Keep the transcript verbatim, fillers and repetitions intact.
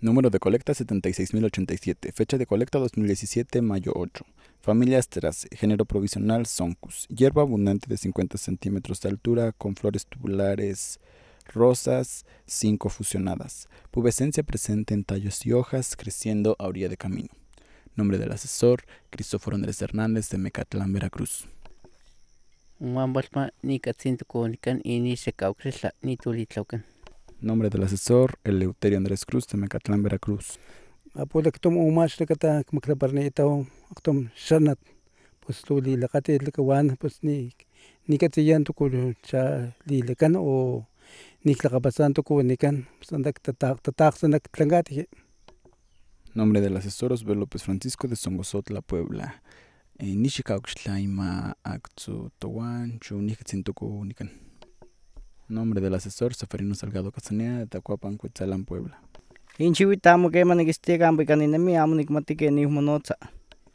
Número de colecta setenta y seis mil ochenta y siete. Fecha de colecta dos mil diecisiete, mayo ocho. Familia Asteraceae. Género provisional Sonchus. Hierba abundante de cincuenta centímetros de altura con flores tubulares rosas, cinco fusionadas. Pubescencia presente en tallos y hojas, creciendo a orilla de camino. Nombre del asesor, Cristóforo Andrés Hernández de Mecatlán, Veracruz. Nombre del asesor, Eleuterio Andrés Cruz de Mecatlán, Veracruz. Apolactum umash recata maclaparnito octum shanat pues tuli lacate lecawan pues ni ni catillan tucul cha li lecan o ni clacapasan tucul nican sandak tatak tatak sanak tlangati. Nombre del asesor, Osvaldo López Francisco de Songosotla, Puebla. Eh, Nishikauxtlaima Actsu Towan, Chunichtzintuku Nican. Nombre del asesor, Safarino Salgado Casanea de Tacuapan, Cuetzalan, Puebla. Inchihuitamo que maniquistigan, porque ni me amo ni matike ni monotza.